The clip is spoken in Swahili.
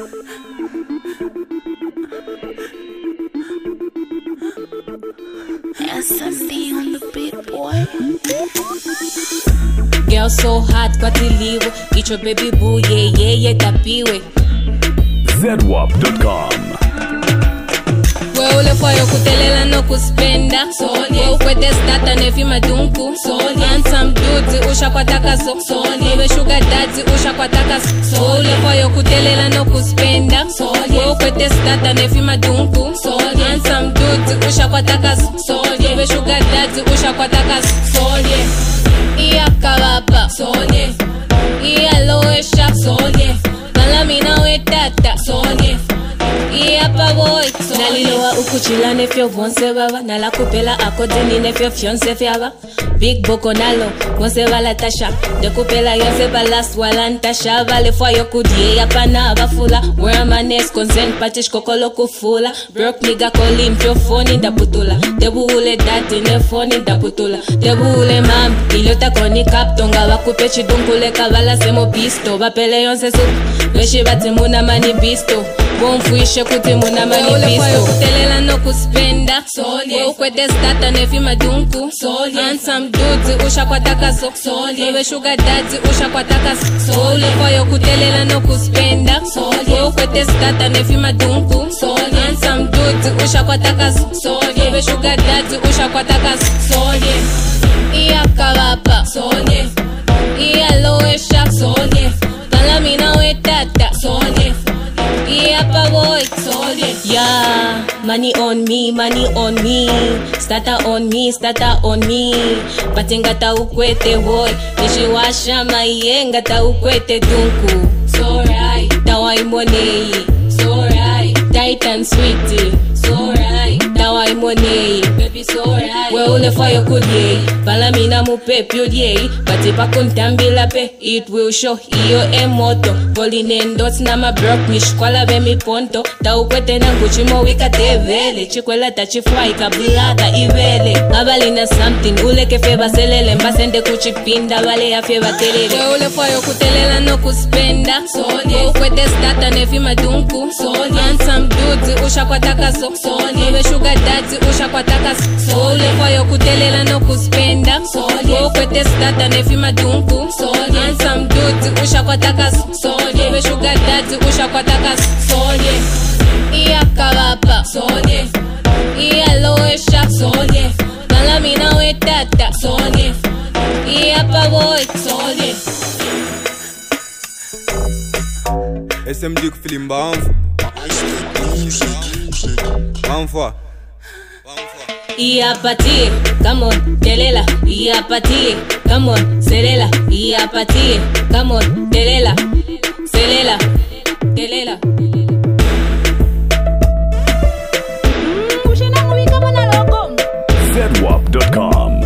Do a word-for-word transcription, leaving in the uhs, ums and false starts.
S M D on the beat, boy. Girl so hot kwa tiliwe, get your baby boo, yeah yeah yeah tapiwe. Z W A P dot com. We ule foyo kutelela no kuspenda. We ukwete stata nefi madunku. Handsome dudes usha kwa takaso. We sugar daddy usha kwa takaso. We ule foyo kutelela no kuspenda. We ukwete stata nefi madunku. Handsome dudes usha kwa takaso. We sugar daddy usha kwa takaso. Iya kawapa. Iya loesha. Malamina we tata. Iya pa boy. Naliloa ukuchila nefyo vonse baba. Nala kupela akodeni nefyo fionse fiaba. Big boko nalo, vonse bala tasha. De kupela yonse balas walanta sha. Vale fwa yo kudye ya pana abafula. Where my next consent patish kokolo kufula. Broke nigga koli mpyo phone da putula. Debu ule dati ne phone da putula. Debu ule mam, ilota koni kaptonga. Wakupe chidunkule kabala semo bisto. Bapele yonse su, weshi bati muna mani bisto. Bonfuishe kuti muna mani bisto. Ule foyo kutelela no kuspenda. We ukwete stata nefi madunku. Handsome dudes usha kwa takaso. We sugar daddy usha kwa takaso. Ule foyo kutelela no kuspenda. We ukwete stata nefi madunku. Handsome dudes usha kwa takaso. We sugar daddy usha kwa takaso. Iya kawapa. Iya loesha. Malamina we tata. Yeah, pa boy, yeah, money on me, money on me. Starter on me, starter on me. Patengata ukwete boy, nishiwasha maiyenga ta ukwete dunku. So right, tawa imonei. So right, tight and sweet. So right, tawa imonei. Baby so right. We ule foyo kudye, palamina mupe pyodye. Pati pa kuntambila pe, it will show iyo emoto. Poline dots na ma broke mish kwala be mi ponto. Ta ukwete na kuchimo wika tevele. Chikwela ta chifwai kabulata ivele. Abalina something, ule kefe baselele. Mbasende kuchipinda, vale ya feba telele. We ule foyo kutelela no kuspenda. We ukwete stata nefi madunku. Handsome dudes usha kwa takaso. We sugar daddy usha kwa takaso. Ule foyo kutelela no kuspenda. We ukwete stata nefi madunku. Handsome dudes usha kwa takaso. We sugar daddy usha kwa takaso. Iya kawapa. Iya loesha. Malamina we tata. Iya pa boy. S M D film banfu. Banfu. Iya pati, come on, telela. Iya pati, come on, selela. Iya pati, come on, telela. Selela, telela. Z W A P dot com.